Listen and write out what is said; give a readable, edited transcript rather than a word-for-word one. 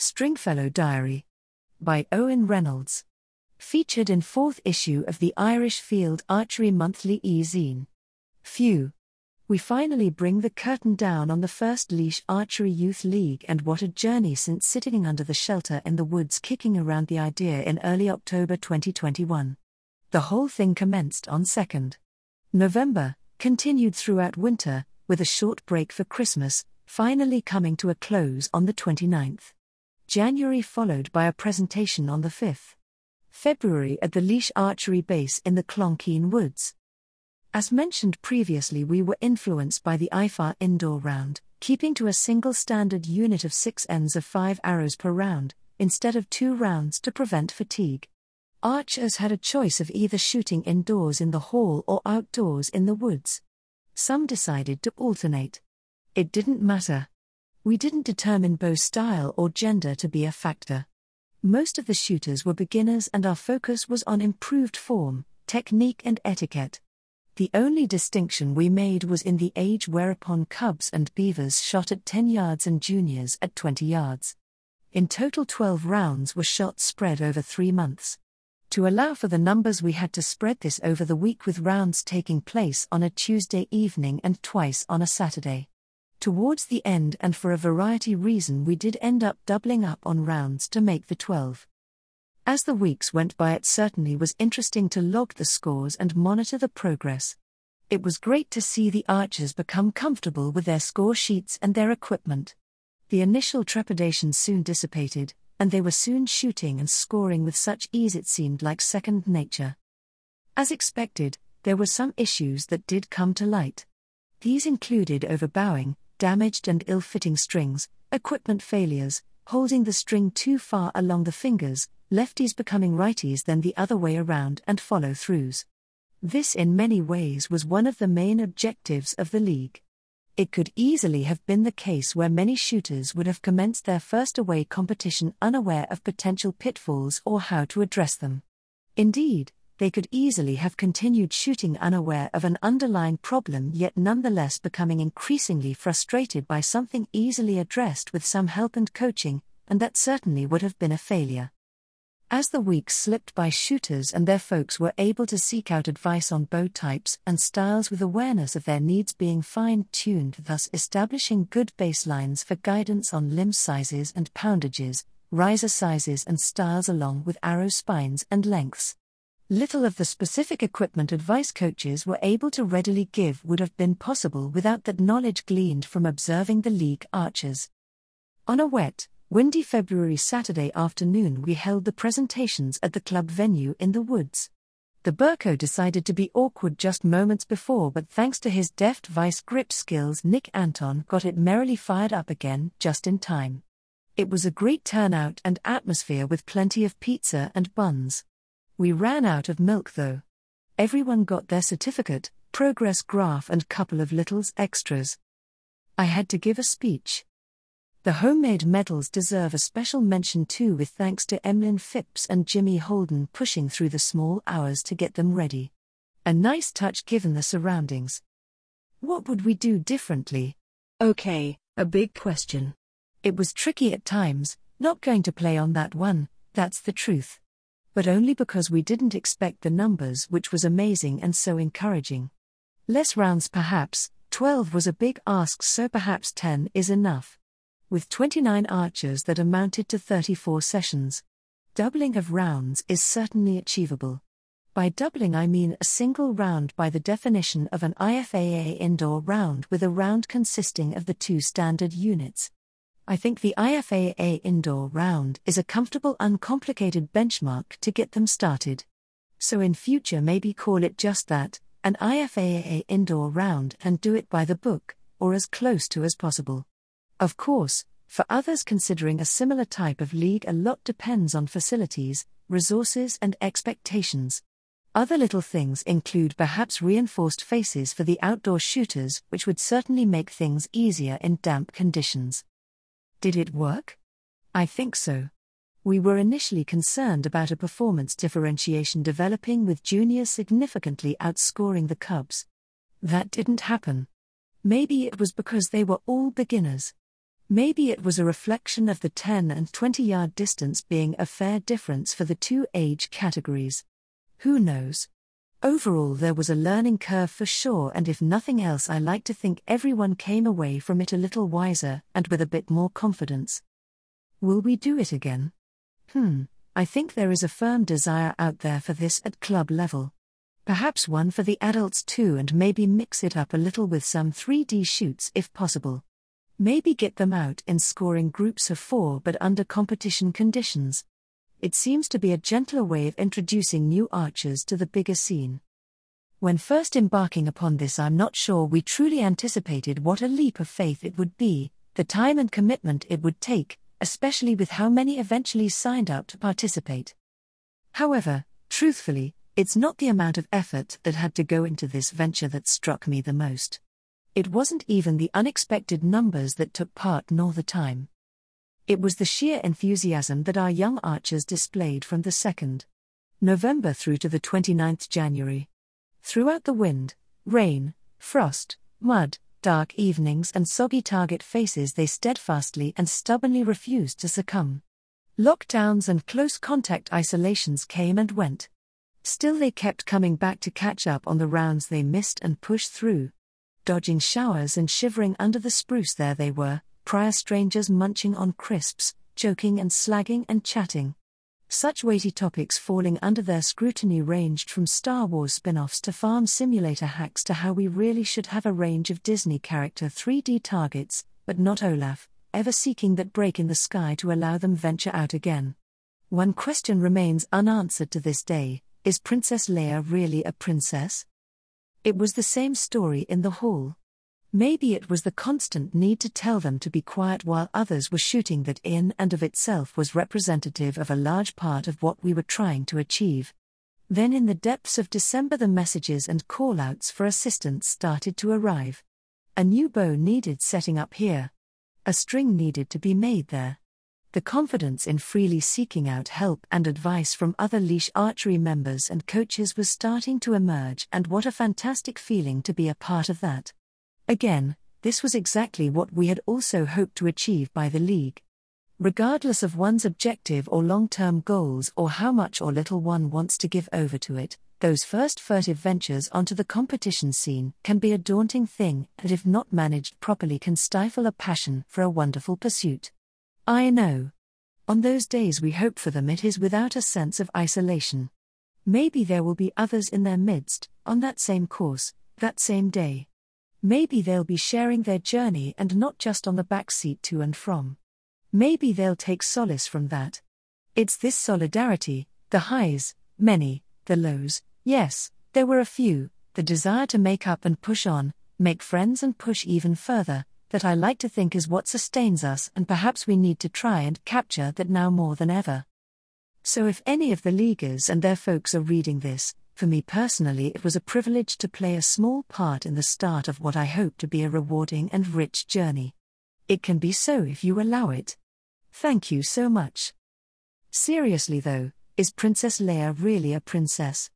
Stringfellow Diary. By Owen Reynolds. Featured in 4th issue of the Irish Field Archery Monthly e-zine. Phew. We finally bring the curtain down on the first Laois Archery Youth League, and what a journey since sitting under the shelter in the woods kicking around the idea in early October 2021. The whole thing commenced on 2nd November, continued throughout winter, with a short break for Christmas, finally coming to a close on the 29th January, followed by a presentation on the 5th February at the Laois Archery Base in the Clonkeen Woods. As mentioned previously, we were influenced by the IFAR indoor round, keeping to a single standard unit of 6 ends of 5 arrows per round, instead of 2 rounds to prevent fatigue. Archers had a choice of either shooting indoors in the hall or outdoors in the woods. Some decided to alternate. It didn't matter. We didn't determine bow style or gender to be a factor. Most of the shooters were beginners, and our focus was on improved form, technique and etiquette. The only distinction we made was in the age, whereupon cubs and beavers shot at 10 yards and juniors at 20 yards. In total 12 rounds were shot, spread over 3 months. To allow for the numbers, we had to spread this over the week, with rounds taking place on a Tuesday evening and twice on a Saturday. Towards the end, and for a variety reason, we did end up doubling up on rounds to make the 12. As the weeks went by, it certainly was interesting to log the scores and monitor the progress. It was great to see the archers become comfortable with their score sheets and their equipment. The initial trepidation soon dissipated, and they were soon shooting and scoring with such ease it seemed like second nature. As expected, there were some issues that did come to light. These included overbowing, damaged and ill-fitting strings, equipment failures, holding the string too far along the fingers, lefties becoming righties then the other way around, and follow-throughs. This in many ways was one of the main objectives of the league. It could easily have been the case where many shooters would have commenced their first away competition unaware of potential pitfalls or how to address them. Indeed, they could easily have continued shooting unaware of an underlying problem, yet nonetheless becoming increasingly frustrated by something easily addressed with some help and coaching, and that certainly would have been a failure. As the weeks slipped by, shooters and their folks were able to seek out advice on bow types and styles with awareness of their needs being fine-tuned, thus establishing good baselines for guidance on limb sizes and poundages, riser sizes and styles, along with arrow spines and lengths. Little of the specific equipment advice coaches were able to readily give would have been possible without that knowledge gleaned from observing the league archers. On a wet, windy February Saturday afternoon, we held the presentations at the club venue in the woods. The Burko decided to be awkward just moments before, but thanks to his deft vice grip skills, Nick Anton got it merrily fired up again just in time. It was a great turnout and atmosphere with plenty of pizza and buns. We ran out of milk though. Everyone got their certificate, progress graph and couple of little extras. I had to give a speech. The homemade medals deserve a special mention too, with thanks to Emlyn Phipps and Jimmy Holden pushing through the small hours to get them ready. A nice touch given the surroundings. What would we do differently? Okay, a big question. It was tricky at times, not going to play on that one, that's the truth. But only because we didn't expect the numbers, which was amazing and so encouraging. Less rounds perhaps, 12 was a big ask, so perhaps 10 is enough. With 29 archers, that amounted to 34 sessions. Doubling of rounds is certainly achievable. By doubling I mean a single round by the definition of an IFAA indoor round, with a round consisting of the 2 standard units. I think the IFAA indoor round is a comfortable, uncomplicated benchmark to get them started. So in future maybe call it just that, an IFAA indoor round, and do it by the book, or as close to as possible. Of course, for others considering a similar type of league, a lot depends on facilities, resources and expectations. Other little things include perhaps reinforced faces for the outdoor shooters, which would certainly make things easier in damp conditions. Did it work? I think so. We were initially concerned about a performance differentiation developing, with juniors significantly outscoring the cubs. That didn't happen. Maybe it was because they were all beginners. Maybe it was a reflection of the 10 and 20-yard distance being a fair difference for the two age categories. Who knows? Overall, there was a learning curve for sure, and if nothing else, I like to think everyone came away from it a little wiser and with a bit more confidence. Will we do it again? I think there is a firm desire out there for this at club level. Perhaps one for the adults too, and maybe mix it up a little with some 3D shoots if possible. Maybe get them out in scoring groups of 4 but under competition conditions. It seems to be a gentler way of introducing new archers to the bigger scene. When first embarking upon this, I'm not sure we truly anticipated what a leap of faith it would be, the time and commitment it would take, especially with how many eventually signed up to participate. However, truthfully, it's not the amount of effort that had to go into this venture that struck me the most. It wasn't even the unexpected numbers that took part nor the time. It was the sheer enthusiasm that our young archers displayed from the 2nd November through to the 29th January. Throughout the wind, rain, frost, mud, dark evenings and soggy target faces, they steadfastly and stubbornly refused to succumb. Lockdowns and close contact isolations came and went. Still they kept coming back to catch up on the rounds they missed and push through. Dodging showers and shivering under the spruce, there they were, prior strangers munching on crisps, joking and slagging and chatting. Such weighty topics falling under their scrutiny ranged from Star Wars spin-offs to farm simulator hacks to how we really should have a range of Disney character 3D targets, but not Olaf, ever seeking that break in the sky to allow them venture out again. One question remains unanswered to this day: is Princess Leia really a princess? It was the same story in the hall. Maybe it was the constant need to tell them to be quiet while others were shooting that in and of itself was representative of a large part of what we were trying to achieve. Then in the depths of December, the messages and call-outs for assistance started to arrive. A new bow needed setting up here. A string needed to be made there. The confidence in freely seeking out help and advice from other Leash Archery members and coaches was starting to emerge, and what a fantastic feeling to be a part of that. Again, this was exactly what we had also hoped to achieve by the league. Regardless of one's objective or long-term goals or how much or little one wants to give over to it, those first furtive ventures onto the competition scene can be a daunting thing, and if not managed properly can stifle a passion for a wonderful pursuit. I know. On those days we hope for them, it is without a sense of isolation. Maybe there will be others in their midst, on that same course, that same day. Maybe they'll be sharing their journey and not just on the back seat to and from. Maybe they'll take solace from that. It's this solidarity, the highs, many, the lows, yes, there were a few, the desire to make up and push on, make friends and push even further, that I like to think is what sustains us, and perhaps we need to try and capture that now more than ever. So if any of the leaguers and their folks are reading this, for me personally it was a privilege to play a small part in the start of what I hope to be a rewarding and rich journey. It can be so if you allow it. Thank you so much. Seriously though, is Princess Leia really a princess?